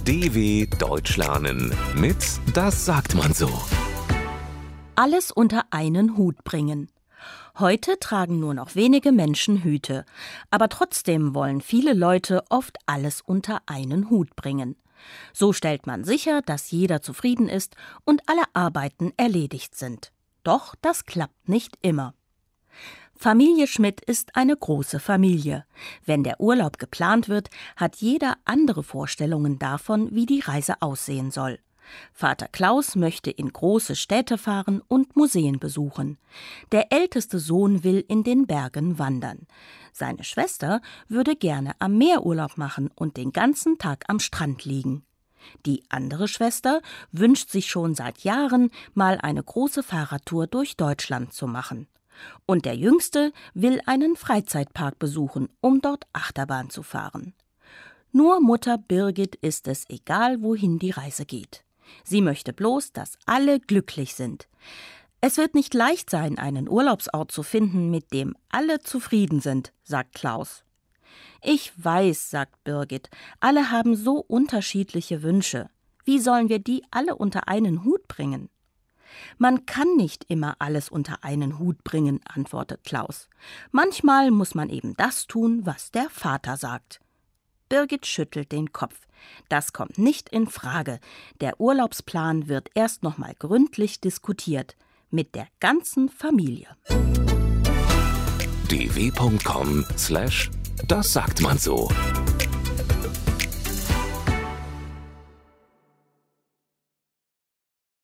DW Deutsch lernen mit Das sagt man so. Alles unter einen Hut bringen. Heute tragen nur noch wenige Menschen Hüte, aber trotzdem wollen viele Leute oft alles unter einen Hut bringen. So stellt man sicher, dass jeder zufrieden ist und alle Arbeiten erledigt sind. Doch das klappt nicht immer. Familie Schmidt ist eine große Familie. Wenn der Urlaub geplant wird, hat jeder andere Vorstellungen davon, wie die Reise aussehen soll. Vater Klaus möchte in große Städte fahren und Museen besuchen. Der älteste Sohn will in den Bergen wandern. Seine Schwester würde gerne am Meer Urlaub machen und den ganzen Tag am Strand liegen. Die andere Schwester wünscht sich schon seit Jahren, mal eine große Fahrradtour durch Deutschland zu machen. Und der Jüngste will einen Freizeitpark besuchen, um dort Achterbahn zu fahren. Nur Mutter Birgit ist es egal, wohin die Reise geht. Sie möchte bloß, dass alle glücklich sind. Es wird nicht leicht sein, einen Urlaubsort zu finden, mit dem alle zufrieden sind, sagt Klaus. Ich weiß, sagt Birgit, alle haben so unterschiedliche Wünsche. Wie sollen wir die alle unter einen Hut bringen? Man kann nicht immer alles unter einen Hut bringen, antwortet Klaus. Manchmal muss man eben das tun, was der Vater sagt. Birgit schüttelt den Kopf. Das kommt nicht in Frage. Der Urlaubsplan wird erst noch mal gründlich diskutiert. Mit der ganzen Familie. dw.com/Das sagt man so.